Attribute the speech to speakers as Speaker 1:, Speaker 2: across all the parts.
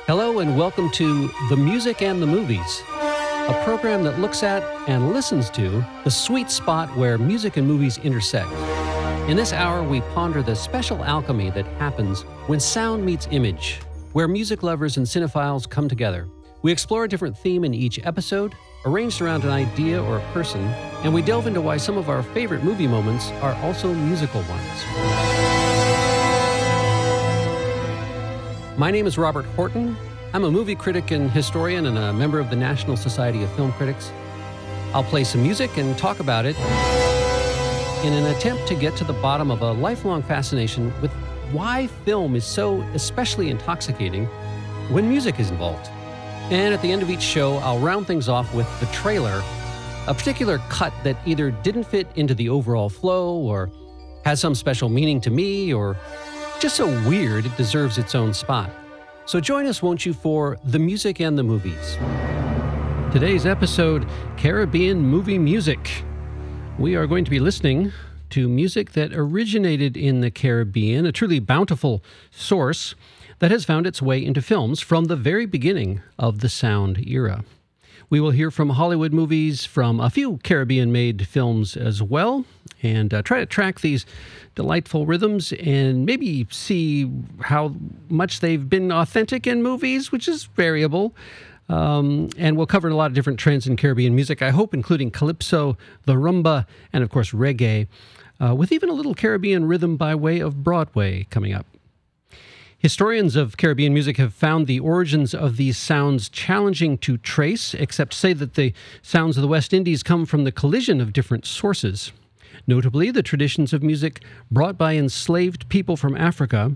Speaker 1: Hello and welcome to The Music and the Movies, a program that looks at and listens to the sweet spot where music and movies intersect. In this hour, we ponder the special alchemy that happens when sound meets image, where music lovers and cinephiles come together. We explore a different theme in each episode, arranged around an idea or a person, and we delve into why some of our favorite movie moments are also musical ones. My name is Robert Horton. I'm a movie critic and historian and a member of the National Society of Film Critics. I'll play some music and talk about it in an attempt to get to the bottom of a lifelong fascination with why film is so especially intoxicating when music is involved. And at the end of each show, I'll round things off with the trailer, a particular cut that either didn't fit into the overall flow or has some special meaning to me or just so weird it deserves its own spot. So join us, won't you, for The Music and the Movies. Today's episode, Caribbean Movie Music. We are going to be listening to music that originated in the Caribbean, a truly bountiful source that has found its way into films from the very beginning of the sound era. We will hear from Hollywood movies, from a few Caribbean-made films as well, and try to track these delightful rhythms and maybe see how much they've been authentic in movies, which is variable. And we'll cover a lot of different trends in Caribbean music, I hope, including calypso, the rumba, and of course reggae, with even a little Caribbean rhythm by way of Broadway coming up. Historians of Caribbean music have found the origins of these sounds challenging to trace, except to say that the sounds of the West Indies come from the collision of different sources. Notably, the traditions of music brought by enslaved people from Africa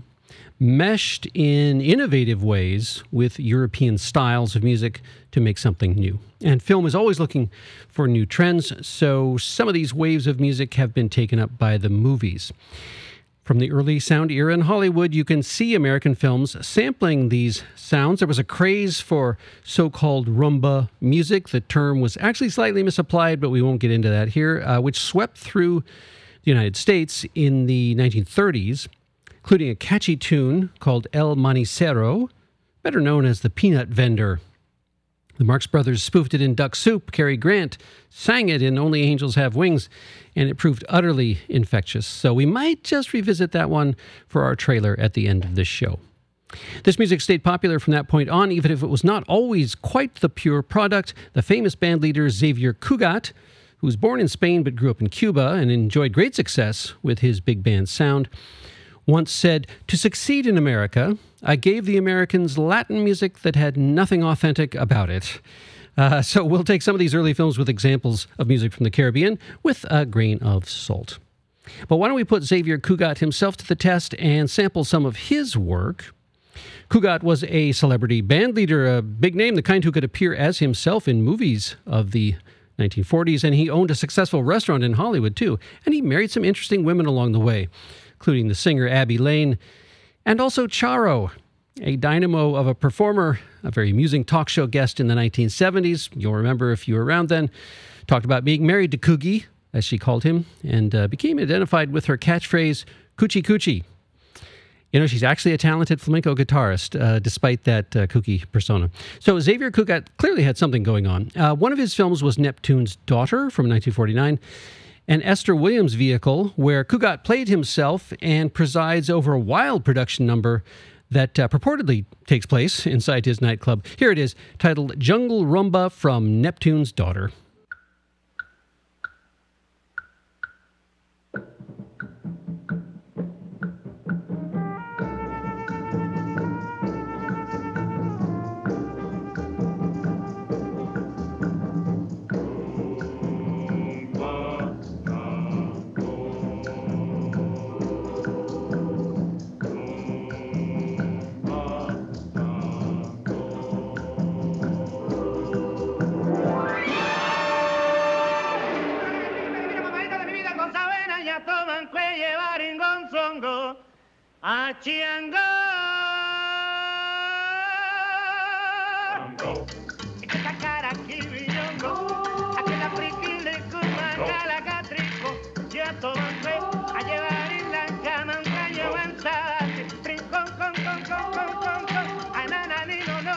Speaker 1: meshed in innovative ways with European styles of music to make something new. And film is always looking for new trends, so some of these waves of music have been taken up by the movies. From the early sound era in Hollywood, you can see American films sampling these sounds. There was a craze for so-called rumba music. The term was actually slightly misapplied, but we won't get into that here, which swept through the United States in the 1930s, including a catchy tune called El Manicero, better known as the Peanut Vendor. The Marx Brothers spoofed it in Duck Soup. Cary Grant sang it in Only Angels Have Wings, and it proved utterly infectious. So we might just revisit that one for our trailer at the end of this show. This music stayed popular from that point on, even if it was not always quite the pure product. The famous band leader Xavier Cugat, who was born in Spain but grew up in Cuba and enjoyed great success with his big band sound, once said, "To succeed in America, I gave the Americans Latin music that had nothing authentic about it." So we'll take some of these early films with examples of music from the Caribbean with a grain of salt. But why don't we put Xavier Cugat himself to the test and sample some of his work? Cugat was a celebrity band leader, a big name, the kind who could appear as himself in movies of the 1940s, and he owned a successful restaurant in Hollywood too, and he married some interesting women along the way, including the singer Abby Lane, and also Charo, a dynamo of a performer, a very amusing talk show guest in the 1970s. You'll remember if you were around then. Talked about being married to Coogie, as she called him, and became identified with her catchphrase, Coochie Coochie. You know, she's actually a talented flamenco guitarist, despite that kooky persona. So Xavier Cugat clearly had something going on. One of his films was Neptune's Daughter from 1949, an Esther Williams vehicle where Cugat played himself and presides over a wild production number that purportedly takes place inside his nightclub. Here it is, titled Jungle Rumba from Neptune's Daughter.
Speaker 2: Achiango, esta cara aquí brillando, aquella friquile con la catrico, ya toman fe a llevar en la cama un caño avanzada, trincón con, anananino no.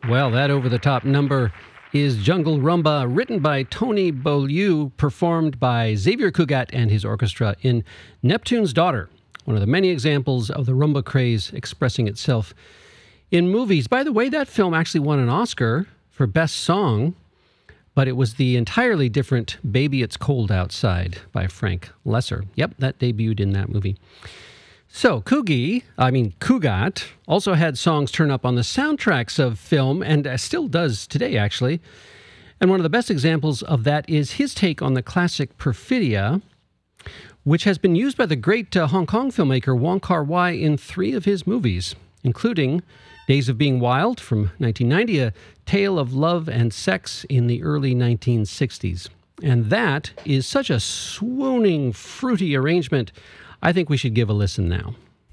Speaker 1: Well, that over-the-top number is Jungle Rumba, written by Tony Beaulieu, performed by Xavier Cugat and his orchestra in Neptune's Daughter, one of the many examples of the rumba craze expressing itself in movies. By the way, that film actually won an Oscar for Best Song, but it was the entirely different Baby It's Cold Outside by Frank Lesser. Yep, that debuted in that movie. So, Cugat also had songs turn up on the soundtracks of film, and still does today, actually. And one of the best examples of that is his take on the classic Perfidia, which has been used by the great Hong Kong filmmaker Wong Kar-wai in 3 of his movies, including Days of Being Wild from 1990, a tale of love and sex in the early 1960s. And that is such a swooning, fruity arrangement. I think we should give a listen now.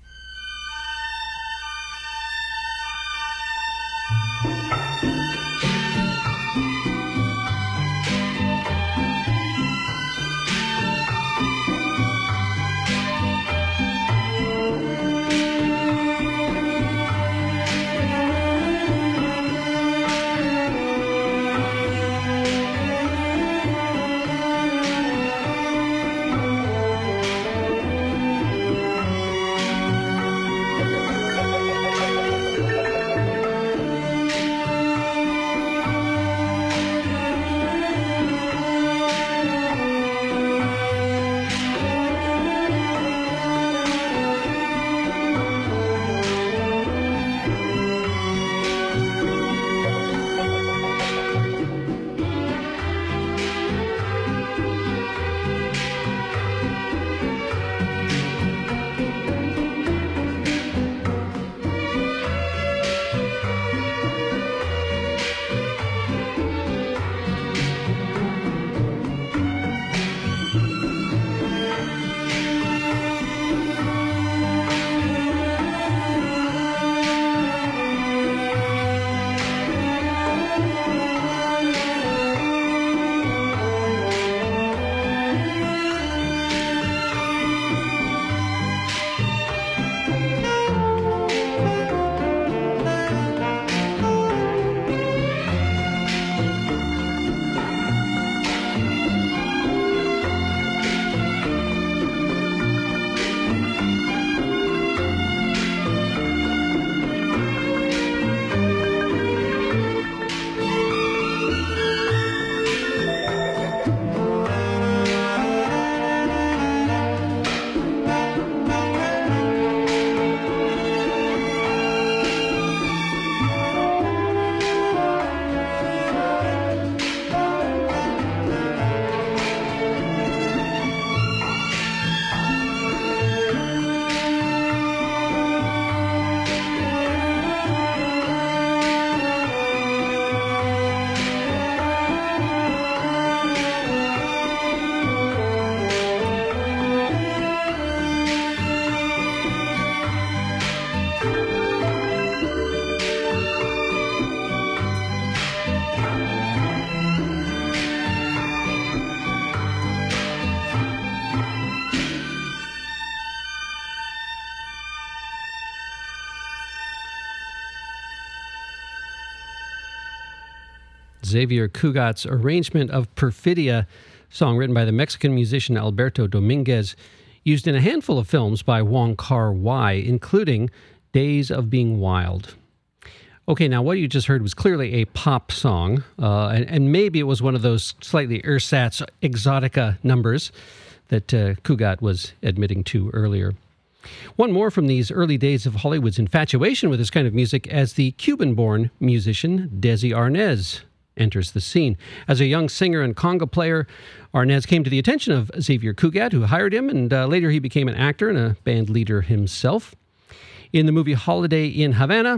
Speaker 1: Xavier Cugat's arrangement of Perfidia, song written by the Mexican musician Alberto Dominguez, used in a handful of films by Wong Kar-wai, including Days of Being Wild. Okay, now what you just heard was clearly a pop song, and maybe it was one of those slightly ersatz exotica numbers that Cugat was admitting to earlier. One more from these early days of Hollywood's infatuation with this kind of music as the Cuban-born musician Desi Arnaz enters the scene. As a young singer and conga player, Arnaz came to the attention of Xavier Cugat, who hired him, and later he became an actor and a band leader himself. In the movie Holiday in Havana,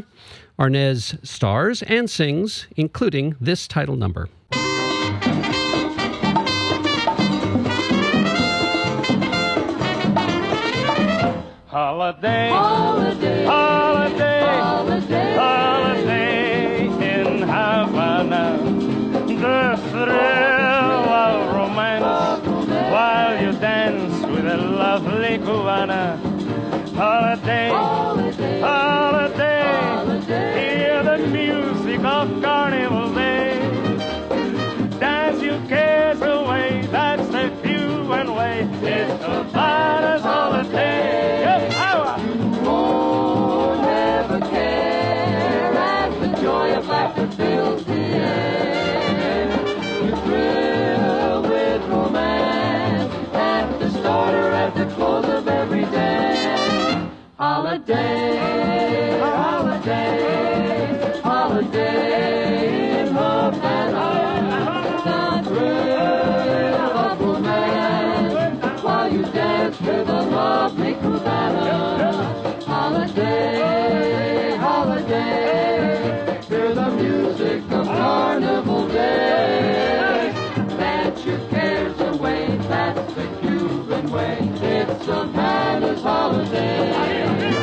Speaker 1: Arnaz stars and sings, including this title number.
Speaker 2: Holiday, holiday, holiday, holiday, holiday in Havana. The thrill of romance while you dance with a lovely Cubana. Holiday, holiday, holiday, hear the music of
Speaker 3: Holiday, holiday, holiday in Havana. The thrill of romance while you dance with a lovely cubana. Holiday, holiday, hear the music of Carnival Day. Dance your cares away, that's the Cuban way. It's Havana's holiday.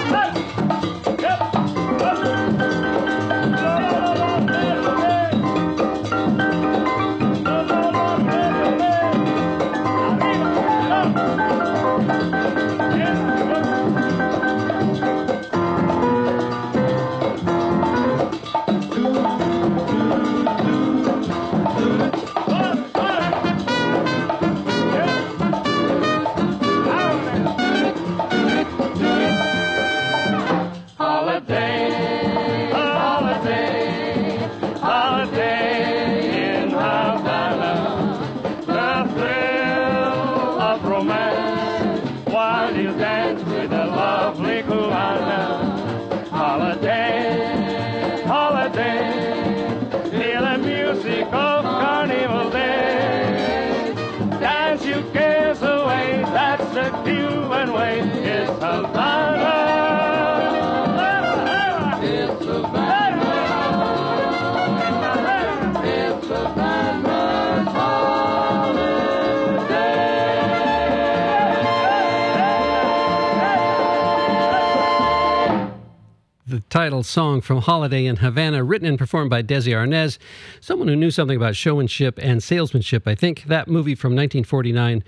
Speaker 1: Title song from Holiday in Havana, written and performed by Desi Arnaz, someone who knew something about showmanship and salesmanship. I think that movie from 1949.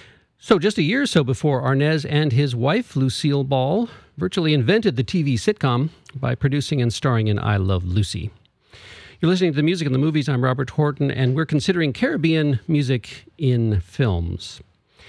Speaker 1: So just a year or so before Arnaz and his wife, Lucille Ball, virtually invented the TV sitcom by producing and starring in I Love Lucy. You're listening to The Music and the Movies. I'm Robert Horton, and we're considering Caribbean music in films.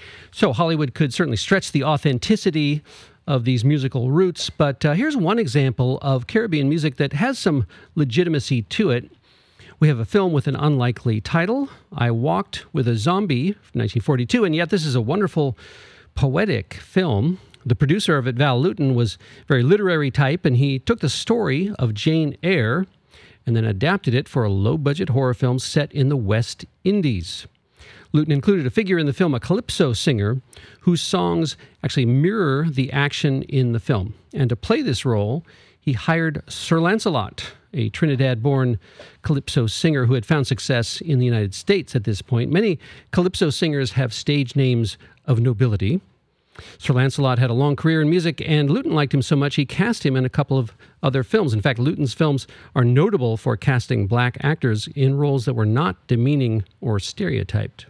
Speaker 1: So Hollywood could certainly stretch the authenticity of these musical roots, but here's one example of Caribbean music that has some legitimacy to it. We have a film with an unlikely title, I Walked with a Zombie, from 1942, and yet this is a wonderful, poetic film. The producer of it, Val Lewton, was a very literary type, and he took the story of Jane Eyre and then adapted it for a low-budget horror film set in the West Indies. Lewton included a figure in the film, a calypso singer, whose songs actually mirror the action in the film. And to play this role, he hired Sir Lancelot, a Trinidad-born calypso singer who had found success in the United States at this point. Many calypso singers have stage names of nobility. Sir Lancelot had a long career in music, and Lewton liked him so much he cast him in a couple of other films. In fact, Lewton's films are notable for casting black actors in roles that were not demeaning or stereotyped.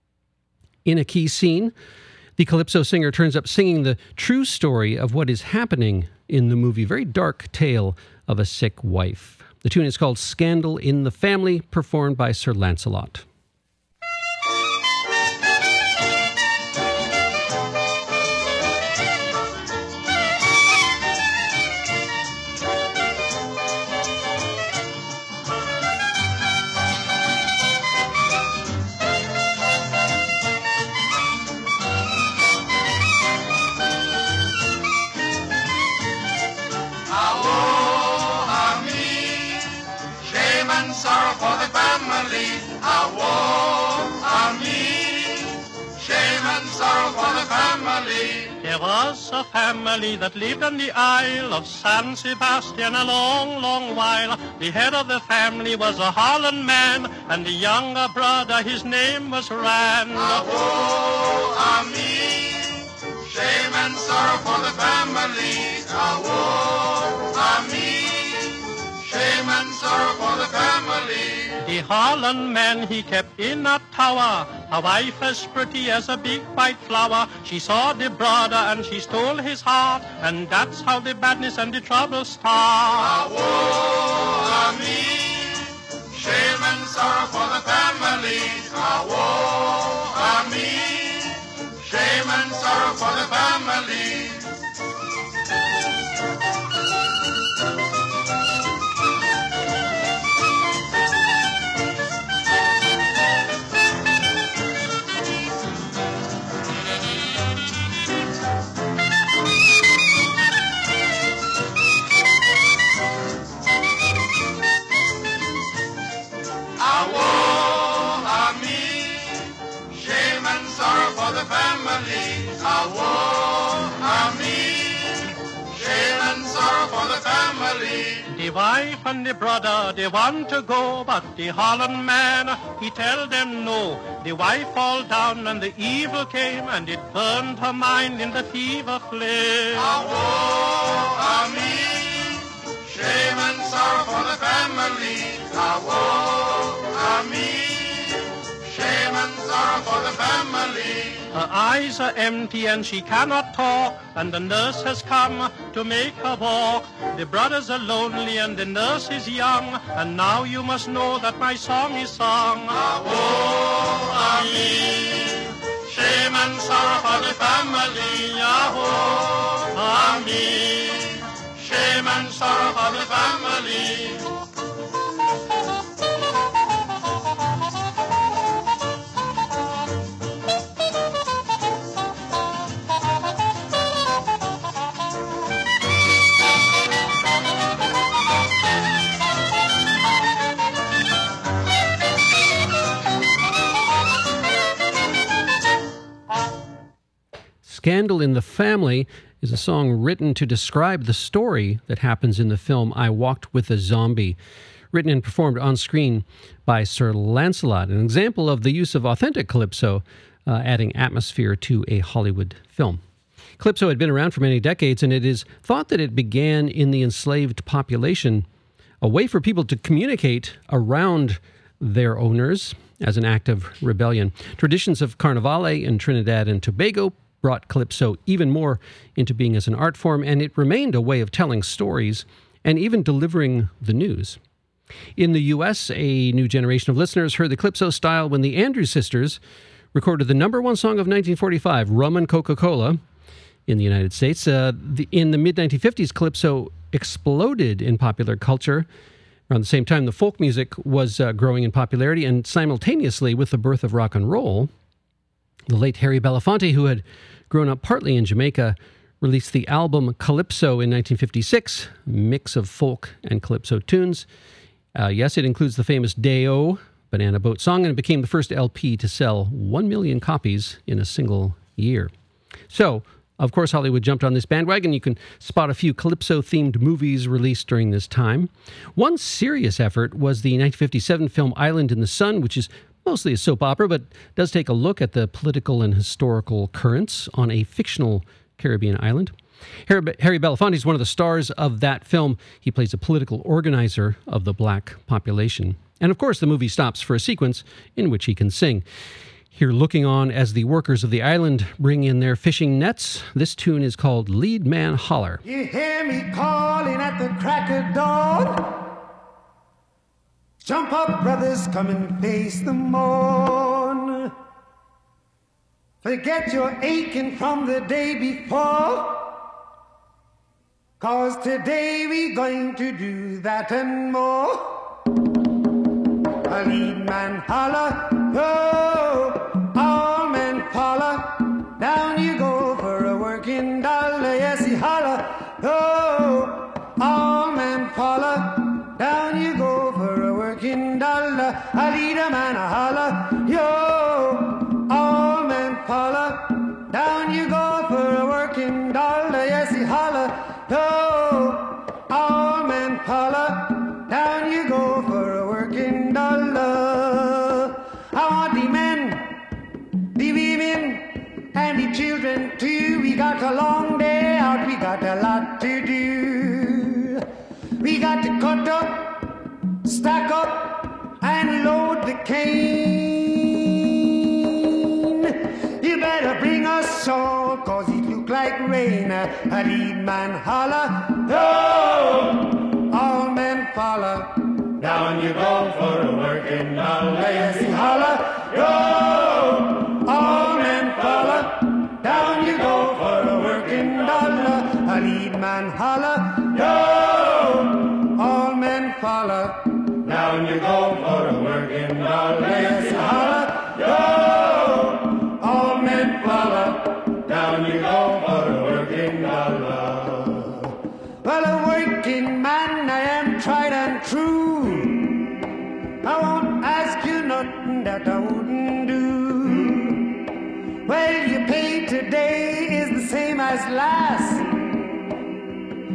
Speaker 1: In a key scene, the calypso singer turns up singing the true story of what is happening in the movie, very dark tale of a sick wife. The tune is called Scandal in the Family, performed by Sir Lancelot.
Speaker 4: There was a family that lived on the Isle of San Sebastian a long, long while. The head of the family was a Holland man, and the younger brother, his name was Rand.
Speaker 5: Woe a me, shame and sorrow for the family. Woe a me, shame and sorrow for the family.
Speaker 4: The Holland man he kept in a tower, a wife as pretty as a big white flower. She saw the brother and she stole his heart, and that's how the badness and the trouble start.
Speaker 5: Woe a me, shame and sorrow for the family. Woe a me, shame and sorrow for the family.
Speaker 4: The wife and the brother, they want to go, but the Holland man, he tell them no. The wife fall down and the evil came, and it burned her mind in the fever flame.
Speaker 5: Woe a me, shame and sorrow for the family. Woe a me, shame and sorrow for the family.
Speaker 4: Her eyes are empty and she cannot talk, and the nurse has come to make her walk. The brothers are lonely and the nurse is young, and now you must know that my song is sung.
Speaker 5: Woe a me, shame and sorrow for the family. Woe a me, shame and sorrow for the family.
Speaker 1: Scandal in the Family is a song written to describe the story that happens in the film I Walked with a Zombie, written and performed on screen by Sir Lancelot, an example of the use of authentic calypso, adding atmosphere to a Hollywood film. Calypso had been around for many decades, and it is thought that it began in the enslaved population, a way for people to communicate around their owners as an act of rebellion. Traditions of Carnivale in Trinidad and Tobago brought calypso even more into being as an art form, and it remained a way of telling stories and even delivering the news. In the U.S., a new generation of listeners heard the calypso style when the Andrews Sisters recorded the number one song of 1945, Rum and Coca-Cola, in the United States. In the mid-1950s, calypso exploded in popular culture. Around the same time, the folk music was growing in popularity, and simultaneously with the birth of rock and roll, the late Harry Belafonte, who had grown up partly in Jamaica, released the album Calypso in 1956, a mix of folk and calypso tunes. Yes, it includes the famous Day-O, Banana Boat song, and it became the first LP to sell 1 million copies in a single year. So, of course, Hollywood jumped on this bandwagon. You can spot a few calypso-themed movies released during this time. One serious effort was the 1957 film Island in the Sun, which is mostly a soap opera, but does take a look at the political and historical currents on a fictional Caribbean island. Harry Belafonte is one of the stars of that film. He plays a political organizer of the black population. And of course, the movie stops for a sequence in which he can sing. Here, looking on as the workers of the island bring in their fishing nets, this tune is called Lead Man Holler.
Speaker 2: You hear me calling at the crack of dawn. Jump up, brothers, come and face the morn. Forget your aching from the day before, 'cause today we going to do that and more. A lead man holler, oh, all men holler. Down you go for a working dollar, yes, he holler, oh, all men holler. Down you go for a working dollar. I lead a man a holler, yo, all men holler. Down you go for a working dollar, yes, he holler, yo, all men holler. Down you go for a working dollar. I want the men, the women, and the children too. We got a long day out, we got a lot to do. We got to cut up, stack up, and load the cane. You better bring us salt, 'cause it look like rain. A lead man holler, oh, all men follow. Down you go for a working dollar, yes, he holler, oh, all men follow. Down you go for a working dollar. A lead man holler, oh, all men follow. Down you go for a working dollar, yes, he holler, oh, all men follow. Down you go for a working dollar. Well, a working man, I am tried and true. I won't ask you nothing that I wouldn't do. Well, your pay today is the same as last. You work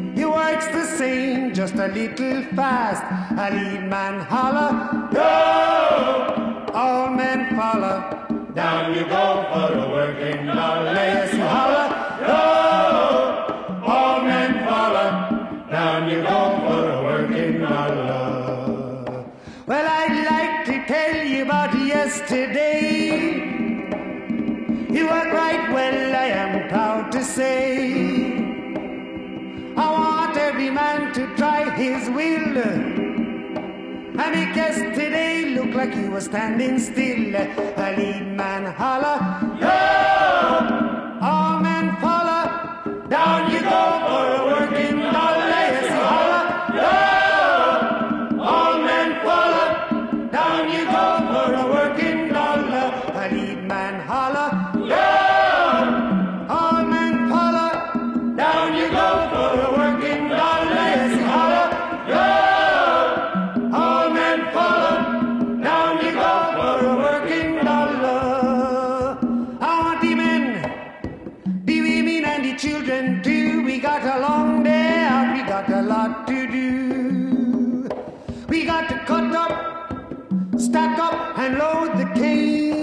Speaker 2: likes the same, just a little fast. A lead man holler, go! All men follow. Down you go for a working dollar. Yes, you holler, go! All men follow. Down you go for a working dollar. Well, I'd like to tell you about yesterday. You work right well, I am proud to say. I want every man to try his will and make yesterday look like you were standing still. A lead man holler, yo! All men follow. Down you go for a working dollar. Yes, you holler, yo! All men follow. Down you go for a working dollar. A lead man holler, yo! All men follow. Down you go for a working dollar. Yes, you holler, yo! All men follow. Down you go for a working dollar. I want the men, the women and the children too. We got a long day out, we got a lot to do. We got to cut up, stack up and load the cane.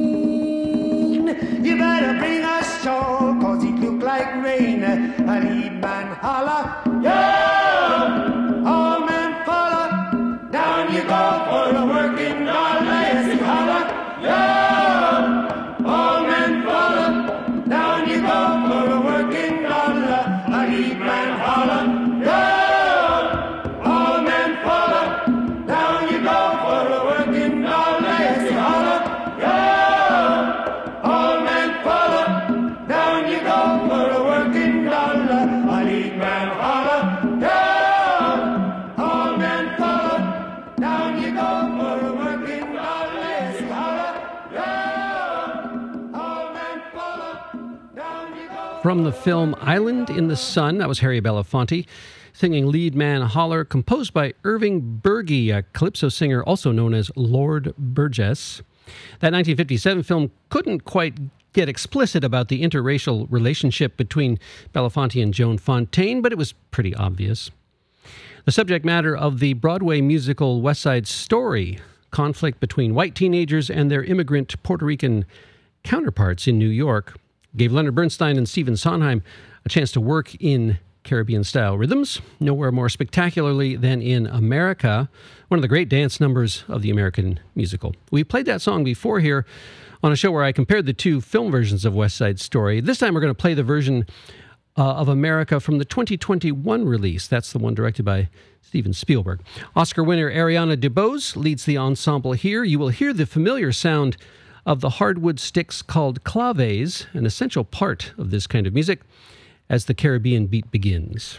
Speaker 2: You better bring a shawl, cause it look like rain. A lead man holler, yo! All men follow. Down you go for a working dollar. Yes, you holler, yo! All men follow. Down you go for a working dollar. A lead man holler, yo! All men follow. Down you go for a working dollar. Yes, you holler, yo! All men follow. Down you go for a working dollar. A lead man holler, yo! All men follow. Down you go for a working dollar. Yes, you holler, yo! All men follow. Down you go.
Speaker 1: From the film Island in the Sun, that was Harry Belafonte singing Lead Man Holler, composed by Irving Berge, a calypso singer also known as Lord Burgess. That 1957 film couldn't quite get explicit about the interracial relationship between Belafonte and Joan Fontaine, but it was pretty obvious. The subject matter of the Broadway musical West Side Story, conflict between white teenagers and their immigrant Puerto Rican counterparts in New York, gave Leonard Bernstein and Stephen Sondheim a chance to work in Caribbean-style rhythms, nowhere more spectacularly than in America, one of the great dance numbers of the American musical. We played that song before here on a show where I compared the two film versions of West Side Story. This time we're going to play the version of America from the 2021 release. That's the one directed by Steven Spielberg. Oscar winner Ariana DeBose leads the ensemble here. You will hear the familiar sound of the hardwood sticks called claves, an essential part of this kind of music, as the Caribbean beat begins.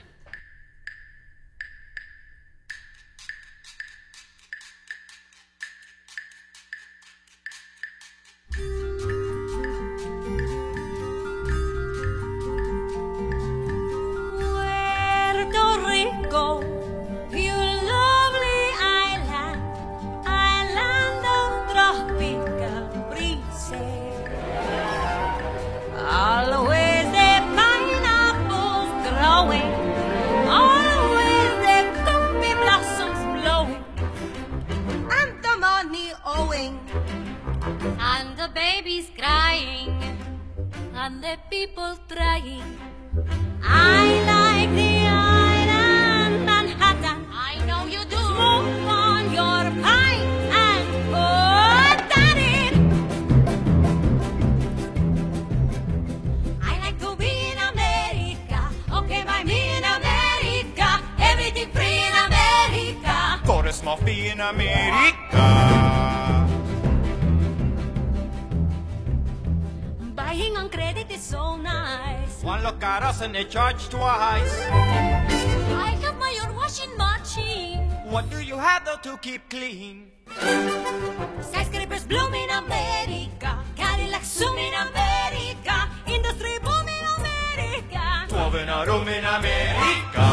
Speaker 6: Puerto Rico, you lovely island, island of tropical breezes. Always the pineapples growing, always the coffee blossoms blowing, and the money owing, and the babies crying, and the people trying. I like the island Manhattan. I know you do. Smoke on your pine and put that in. I like to be in America. Okay, by me in America. Everything free in America.
Speaker 5: Tourism fee in America.
Speaker 6: Buying on credit is so nice.
Speaker 5: One look at us and they charge twice.
Speaker 6: I have my own washing machine.
Speaker 5: What do you have though to keep clean?
Speaker 6: Skyscrapers bloom in America. Cadillacs zoom in America. Industry boom in America.
Speaker 5: 12 in a room in America.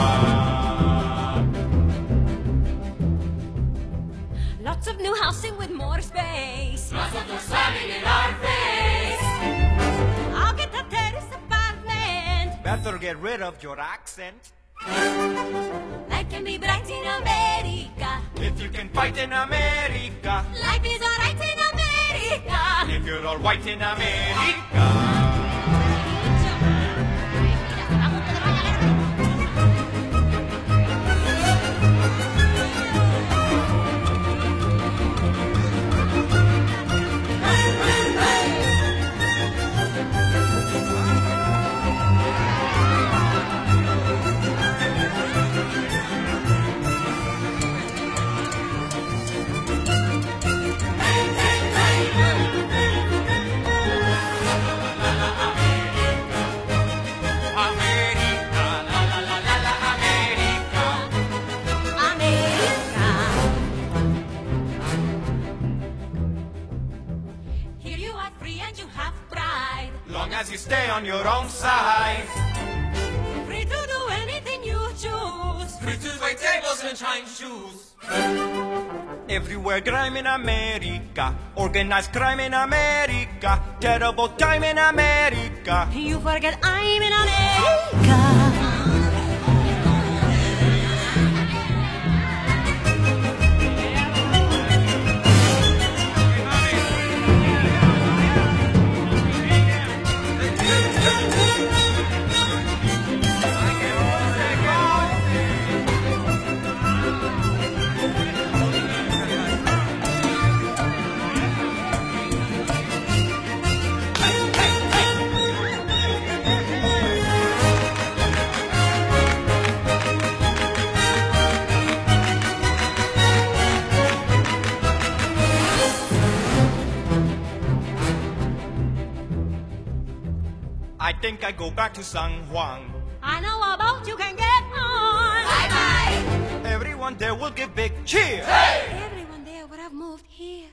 Speaker 6: Lots of new housing with more space.
Speaker 5: Lots of us slamming in our face.
Speaker 6: I'll get a terrace apartment.
Speaker 5: Better get rid of your accent.
Speaker 6: Life can be bright in America.
Speaker 5: If you can fight in America,
Speaker 6: Life is alright in America.
Speaker 5: if you're all white in America.
Speaker 6: Here you are free and you have pride.
Speaker 5: Long as you stay on your own side.
Speaker 6: Free to do anything you choose.
Speaker 5: Free to wait tables and shine shoes. Everywhere crime in America. Organized crime in America. Terrible time in America.
Speaker 6: You forget I'm in America.
Speaker 5: I think I go back to San Juan.
Speaker 6: I know about you can get on. Bye-bye.
Speaker 5: Everyone there will give big cheer.
Speaker 6: Everyone there would have moved here.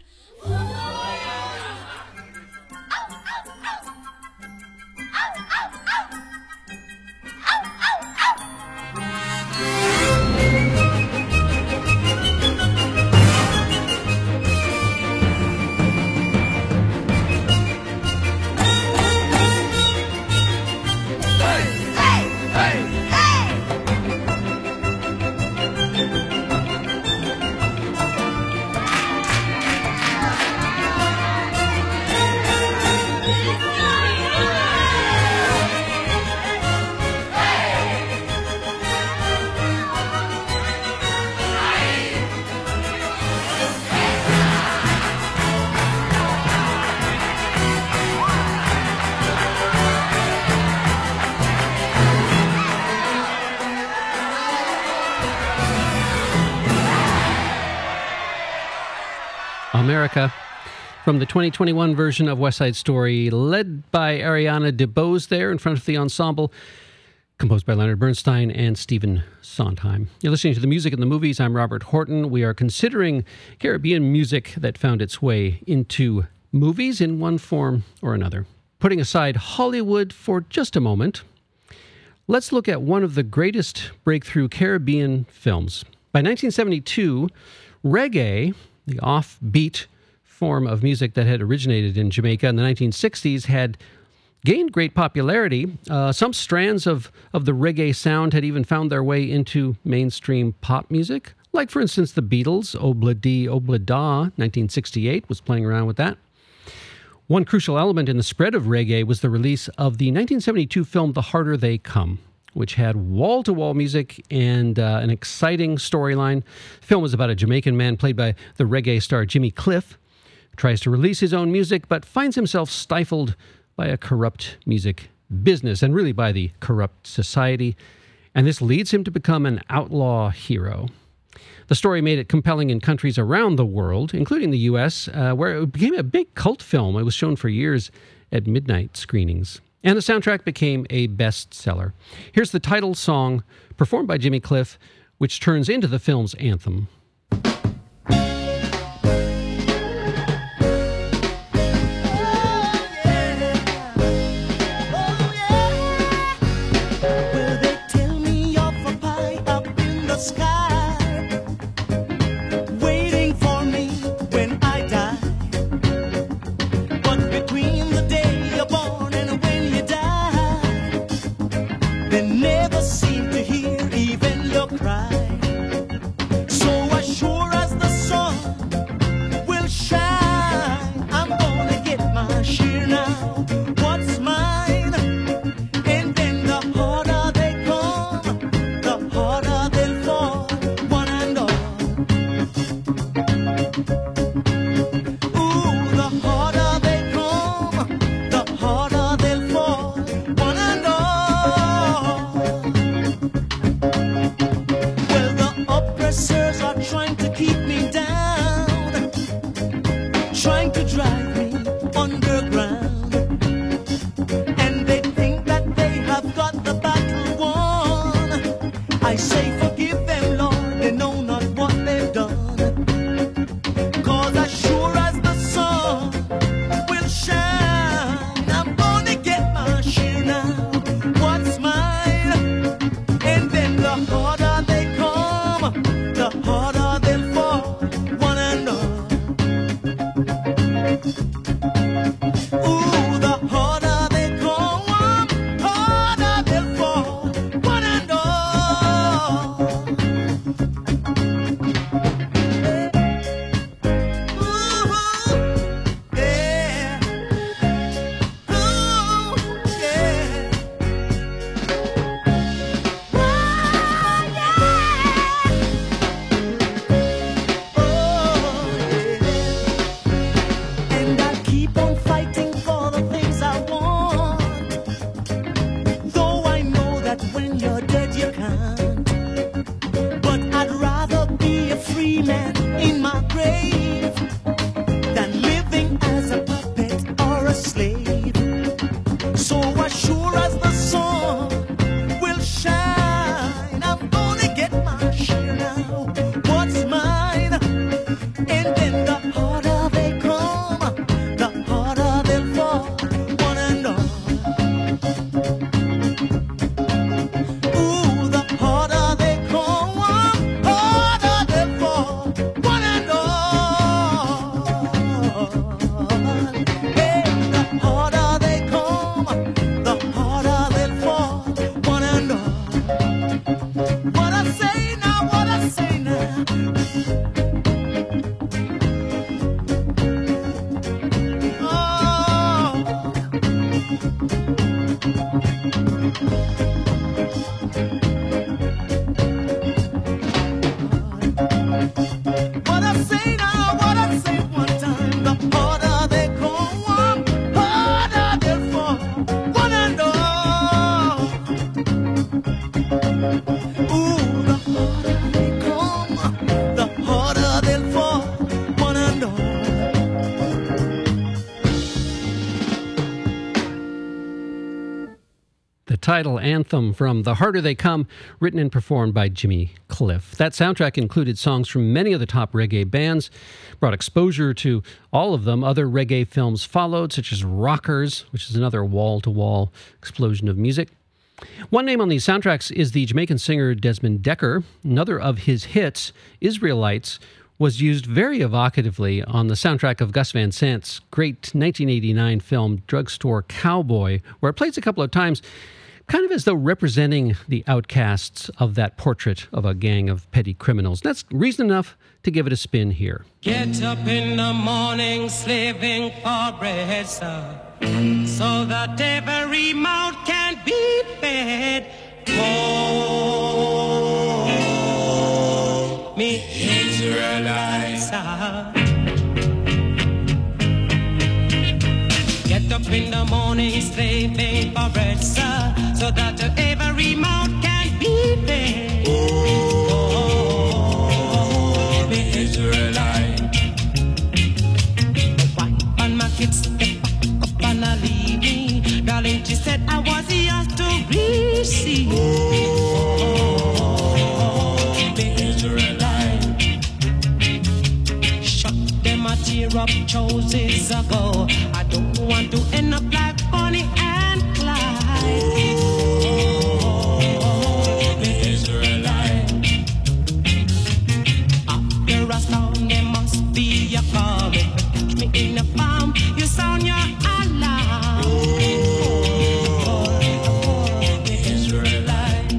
Speaker 1: America, from the 2021 version of West Side Story, led by Ariana DeBose there in front of the ensemble, composed by Leonard Bernstein and Stephen Sondheim. You're listening to The Music in the Movies. I'm Robert Horton. We are considering Caribbean music that found its way into movies in one form or another. Putting aside Hollywood for just a moment, let's look at one of the greatest breakthrough Caribbean films. By 1972, reggae, the offbeat form of music that had originated in Jamaica in the 1960s, had gained great popularity. Some strands of the reggae sound had even found their way into mainstream pop music, like, for instance, the Beatles' Obla Dee Obla Da, 1968, was playing around with that. One crucial element in the spread of reggae was the release of the 1972 film The Harder They Come, which had wall-to-wall music and an exciting storyline. The film was about a Jamaican man played by the reggae star Jimmy Cliff, who tries to release his own music but finds himself stifled by a corrupt music business and really by the corrupt society. And this leads him to become an outlaw hero. The story made it compelling in countries around the world, including the U.S., where it became a big cult film. It was shown for years at midnight screenings. And the soundtrack became a bestseller. Here's the title song performed by Jimmy Cliff, which turns into the film's anthem.
Speaker 7: Will they tell me of a pie up in the sky, waiting for me when I die? But between the day you're born and when you die, they never seem to hear I say forgive them, Lord, they know not what they've done. 'Cause as sure as the sun will shine, I'm gonna get my share now. What's mine? And then the harder they come, the harder they'll fall, one and all. Ooh, the harder they come, harder they'll fall, one and all. Ooh, yeah. Ooh, yeah. And I keep on fighting for the things I want. Though I know that when you're dead you can't. But I'd rather be a free man in my grave than living as a puppet or a slave. So as sure as the sun will shine, I'm gonna get my share now. What's mine? And then the harder they come, the harder they'll fall, one and all. Ooh, the harder they come, harder they'll fall, one and all. Hey, the harder they come, the harder they'll fall, one and all. What I say now, what I say now. What I say now, what I say one time, the harder they come, harder they'll fall, one and all. Ooh, the harder they come, the harder they'll fall, one and all.
Speaker 1: The title anthem from The Harder They Come, written and performed by Jimmy Cliff. That soundtrack included songs from many of the top reggae bands, brought exposure to all of them. Other reggae films followed, such as Rockers, which is another wall-to-wall explosion of music. One name on these soundtracks is the Jamaican singer Desmond Dekker. Another of his hits, Israelites, was used very evocatively on the soundtrack of Gus Van Sant's great 1989 film Drugstore Cowboy, where it plays a couple of times, kind of as though representing the outcasts of that portrait of a gang of petty criminals. That's reason enough to give it a spin here.
Speaker 8: Get up in the morning, slaving for bread, sir, so that every mouth can be fed. Oh, me Israelites, sir. Get up in the morning, slaving for bread, sir, so that every mouth can be fed. Oh, me Israelite. Why on my kids step up and I leave me? Darling, she said I was yours to receive. Oh, me Israelite. Shut them a tear up choices ago. I don't want to end up like Bonnie and Clyde. Oh, the Israelite. After a storm, there must be a calm. If you catch me in a farm, you sound your alarm. Oh, the Israelite.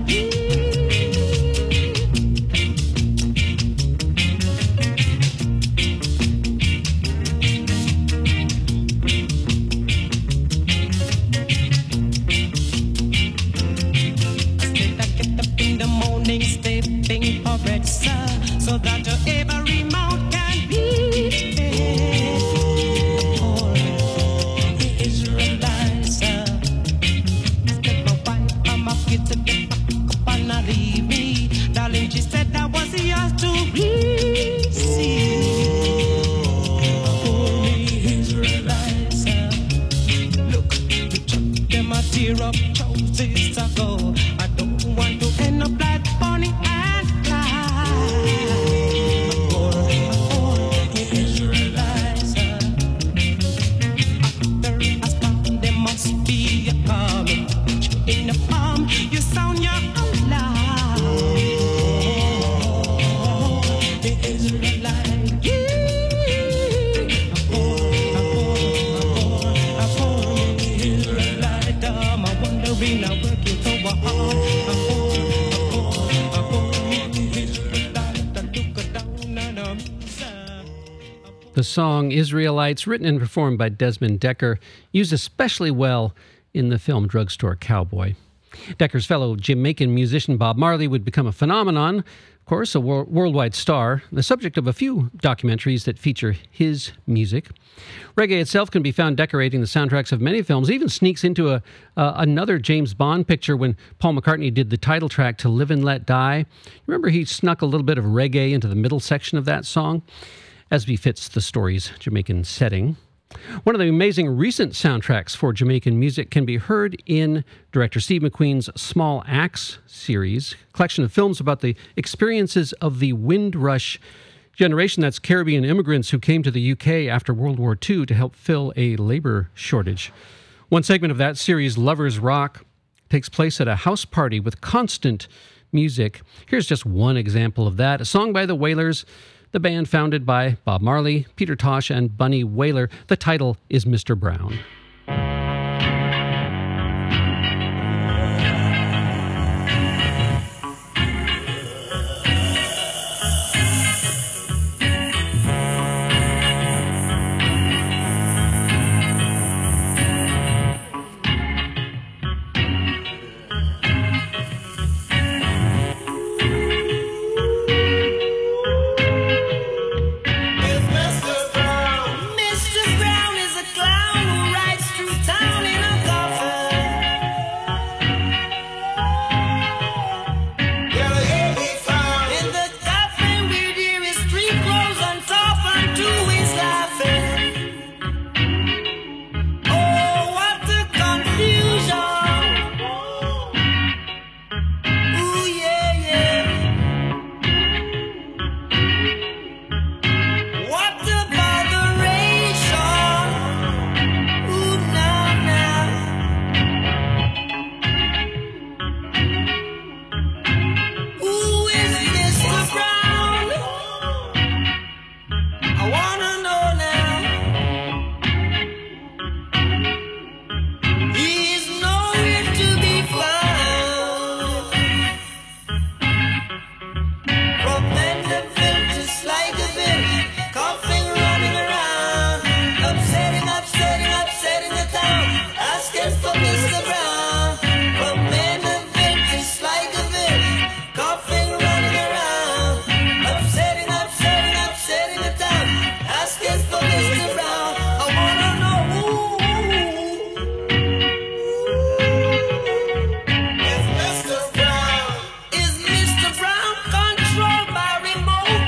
Speaker 8: Stepping for bread, sir, so that every mouth can be fed. Oh, the Israelites, sir. Step a while, I'm up here to get back up and not leave me. Darling, she said that was yours to receive. Oh, the Israelites, sir. Look, you chuck them a tear up choices ago. I don't want to end up like Bonnie
Speaker 1: The song Israelites, written and performed by Desmond Decker, used especially well in the film Drugstore Cowboy. Decker's fellow Jamaican musician Bob Marley would become a phenomenon, of course, a worldwide star, the subject of a few documentaries that feature his music. Reggae itself can be found decorating the soundtracks of many films, even sneaks into another James Bond picture when Paul McCartney did the title track to Live and Let Die. Remember, he snuck a little bit of reggae into the middle section of that song, as befits the story's Jamaican setting. One of the amazing recent soundtracks for Jamaican music can be heard in director Steve McQueen's Small Axe series, a collection of films about the experiences of the Windrush generation. That's Caribbean immigrants who came to the UK after World War II to help fill a labor shortage. One segment of that series, Lovers Rock, takes place at a house party with constant music. Here's just one example of that, a song by the Wailers, the band founded by Bob Marley, Peter Tosh, and Bunny Wailer. The title is Mr. Brown.
Speaker 7: Mr. Brown is a clown who rides through town in a coffin. In the coffin we'd hear his street clothes on top and two he's laughing. Oh, what a confusion. Ooh, yeah, yeah. What a botheration. Ooh, now, now. Who is Mr. Brown? I wanna know now. He's nowhere to be found. From Mandeville to Sligoville, coughing, running around, upsetting the town, asking for Mr. Brown. From Mandeville to Sligoville, coughing, running around, upsetting the town, asking for Mr. Brown. I wanna know who is Mr. Brown? Is Mr. Brown controlled by remote?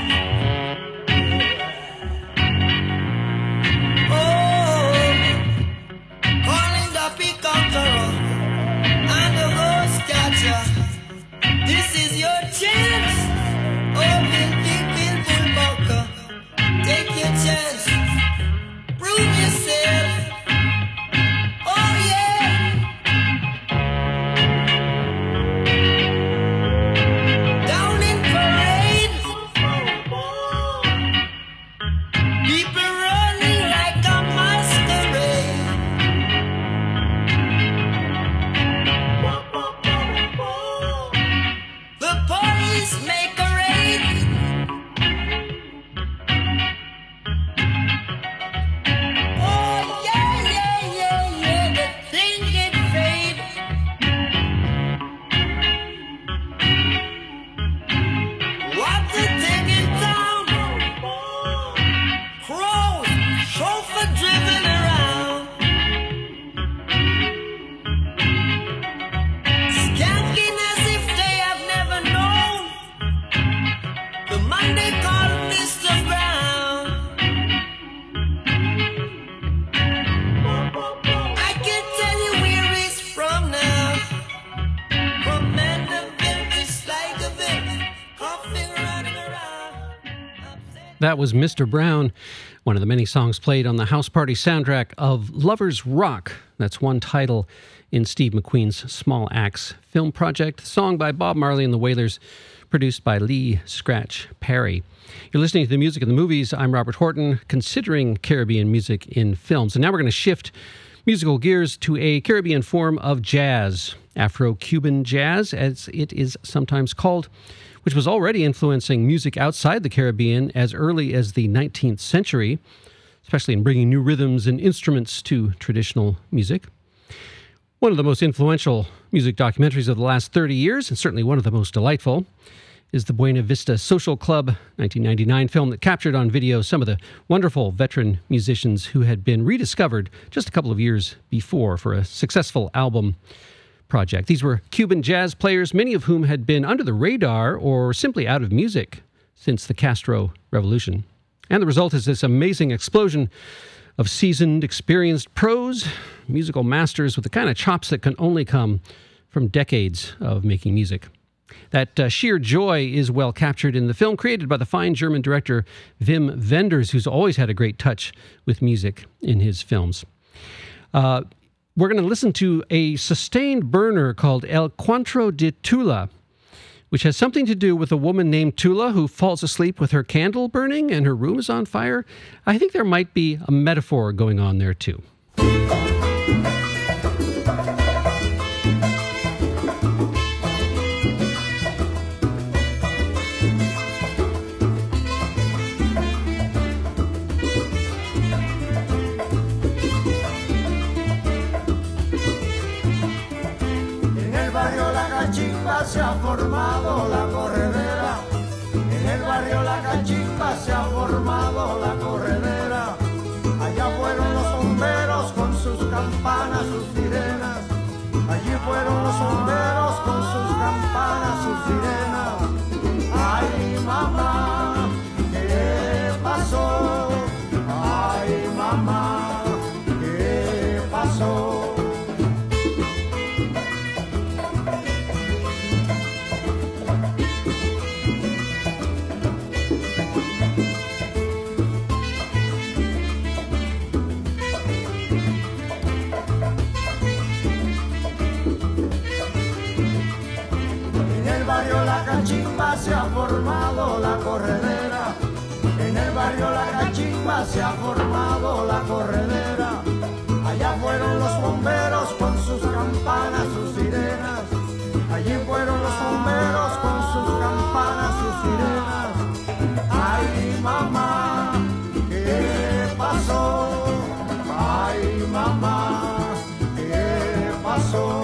Speaker 7: Oh, calling the peacocker and the ghost catcher. This is your chance. Oh, Bill Bullbucker, take your chance. Prove yourself. Oh, yeah. Down in parade, people running like a masquerade. The police make a raid. Oh, yeah, yeah, yeah, yeah, the thing it fade. What the thing in town? Crows, chauffeur driven around. Skanking as if they have never known the man they call Mr. Brown. I can tell you where he's from now. From Mandeville to Sligoville, coughing, running around.
Speaker 1: That was Mr. Brown, one of the many songs played on the house party soundtrack of Lovers Rock. That's one title in Steve McQueen's Small Axe film project. Song by Bob Marley and the Wailers, produced by Lee Scratch Perry. You're listening to The Music of the Movies. I'm Robert Horton, considering Caribbean music in films. And now we're going to shift musical gears to a Caribbean form of jazz. Afro-Cuban jazz, as it is sometimes called, which was already influencing music outside the Caribbean as early as the 19th century, especially in bringing new rhythms and instruments to traditional music. One of the most influential music documentaries of the last 30 years, and certainly one of the most delightful, is the Buena Vista Social Club 1999 film that captured on video some of the wonderful veteran musicians who had been rediscovered just a couple of years before for a successful album project. These were Cuban jazz players, many of whom had been under the radar or simply out of music since the Castro Revolution. And the result is this amazing explosion of seasoned, experienced pros, musical masters with the kind of chops that can only come from decades of making music. That sheer joy is well captured in the film created by the fine German director Wim Wenders, who's always had a great touch with music in his films. We're going to listen to a sustained burner called El Cuatro de Tula, which has something to do with a woman named Tula who falls asleep with her candle burning and her room is on fire. I think there might be a metaphor going on there too.
Speaker 9: Se ha formado la corredera, en el barrio La Cachimba se ha formado la corredera. Allá fueron los bomberos con sus campanas, sus sirenas. Allí fueron los bomberos con sus campanas, sus sirenas. Ay, mamá, ¿qué pasó? Ay, mamá, ¿qué pasó? La Cachimba se ha formado la corredera, en el barrio La Cachimba se ha formado la corredera. Allá fueron los bomberos con sus campanas, sus sirenas. Allí fueron los bomberos con sus campanas, sus sirenas. Ay, mamá, ¿qué pasó? Ay, mamá, ¿qué pasó?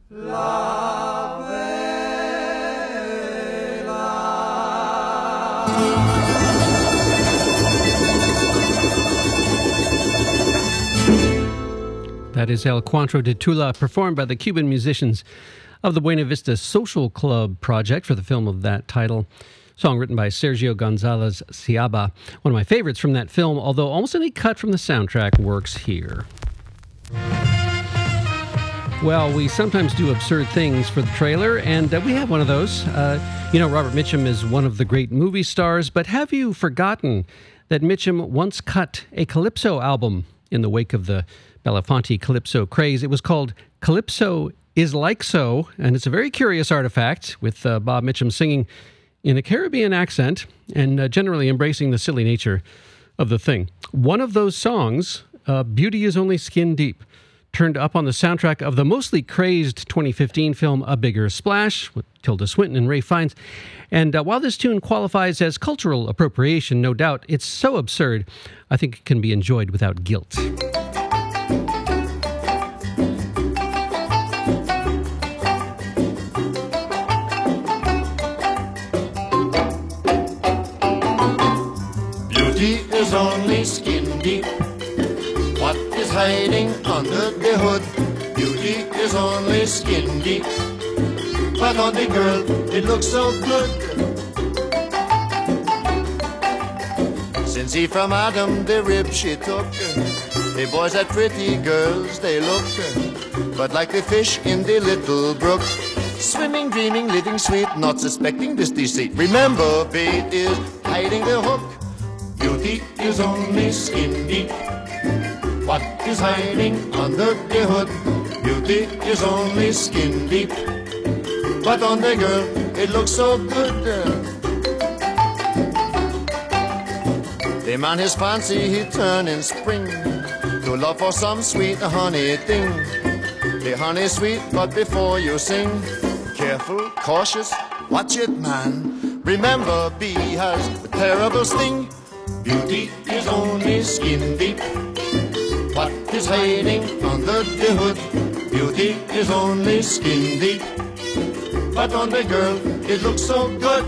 Speaker 1: That is El Cuatro de Tula, performed by the Cuban musicians of the Buena Vista Social Club project for the film of that title. Song written by Sergio Gonzalez Ciaba. One of my favorites from that film, although almost any cut from the soundtrack works here. Well, we sometimes do absurd things for the trailer, and we have one of those. Robert Mitchum is one of the great movie stars, but have you forgotten that Mitchum once cut a Calypso album in the wake of the Belafonte Calypso craze? It was called Calypso Is Like So, and it's a very curious artifact with Bob Mitchum singing in a Caribbean accent and generally embracing the silly nature of the thing. One of those songs, Beauty Is Only Skin Deep, turned up on the soundtrack of the mostly crazed 2015 film A Bigger Splash with Tilda Swinton and Ralph Fiennes. And while this tune qualifies as cultural appropriation, no doubt, it's so absurd, I think it can be enjoyed without guilt.
Speaker 9: Beauty is only skin deep. What is hiding under the hood? Beauty is only skin deep. But on the girl, it looks so good. Since he from Adam the rib she took, the boys are pretty girls they look, but like the fish in the little brook, swimming, dreaming, living sweet, not suspecting this deceit. Remember, bait is hiding the hook. Beauty is only skin deep. What is hiding under the hood? Beauty is only skin deep. But on the girl, it looks so good. The man his fancy he turn in spring to love for some sweet honey thing. The honey sweet, but before you sing, careful, cautious, watch it, man. Remember, bee has a terrible sting. Beauty is only skin deep. What is hiding under the hood? Beauty is only skin deep. But on the girl, it looks so good.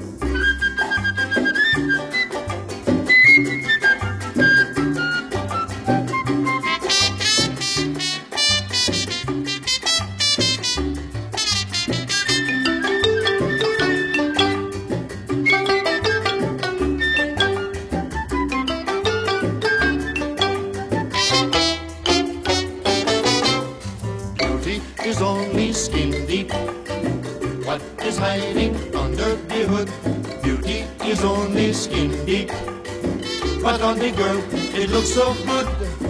Speaker 9: Is only skin deep. What is hiding under the hood? Beauty is only skin deep. But on the girl, it looks so good.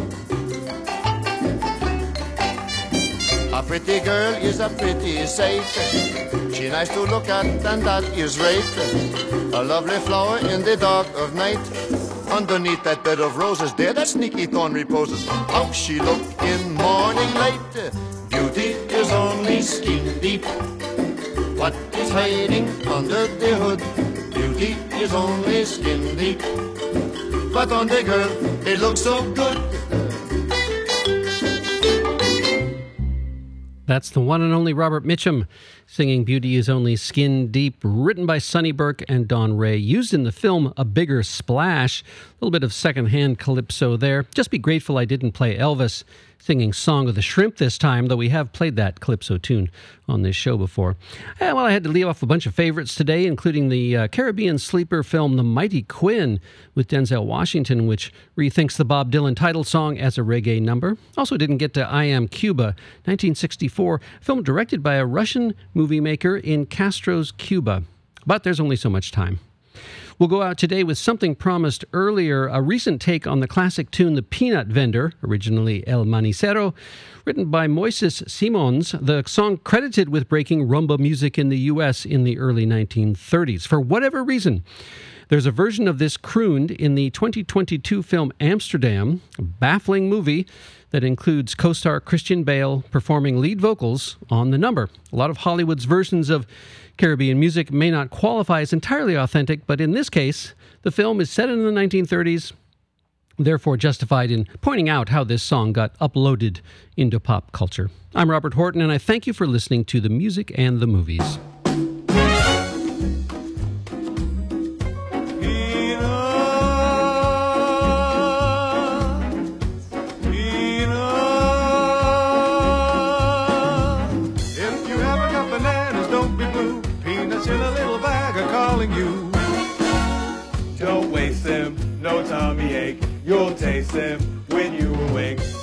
Speaker 9: A pretty girl is a pretty sight. She nice to look at, and that is right. A lovely flower in the dark of night. Underneath that bed of roses, there that sneaky thorn reposes. How she look in morning light. Beauty is only skin deep. What is hiding under the hood? Beauty is only skin deep. But on the girl, it looks so good.
Speaker 1: That's the one and only Robert Mitchum singing Beauty Is Only Skin Deep, written by Sonny Burke and Don Ray, used in the film A Bigger Splash. A little bit of secondhand calypso there. Just be grateful I didn't play Elvis singing Song of the Shrimp this time, though we have played that calypso tune on this show before. Well, I had to leave off a bunch of favorites today, including the Caribbean sleeper film The Mighty Quinn with Denzel Washington, which rethinks the Bob Dylan title song as a reggae number. Also didn't get to I Am Cuba, 1964, film directed by a Russian movie maker in Castro's Cuba. But there's only so much time. We'll go out today with something promised earlier, a recent take on the classic tune The Peanut Vendor, originally El Manicero, written by Moises Simons, the song credited with breaking rumba music in the U.S. in the early 1930s. For whatever reason, there's a version of this crooned in the 2022 film Amsterdam, a baffling movie that includes co-star Christian Bale performing lead vocals on the number. A lot of Hollywood's versions of Caribbean music may not qualify as entirely authentic, but in this case, the film is set in the 1930s, therefore justified in pointing out how this song got uploaded into pop culture. I'm Robert Horton, and I thank you for listening to The Music and the Movies.
Speaker 10: Don't waste them, no tummy ache. You'll taste them when you awake.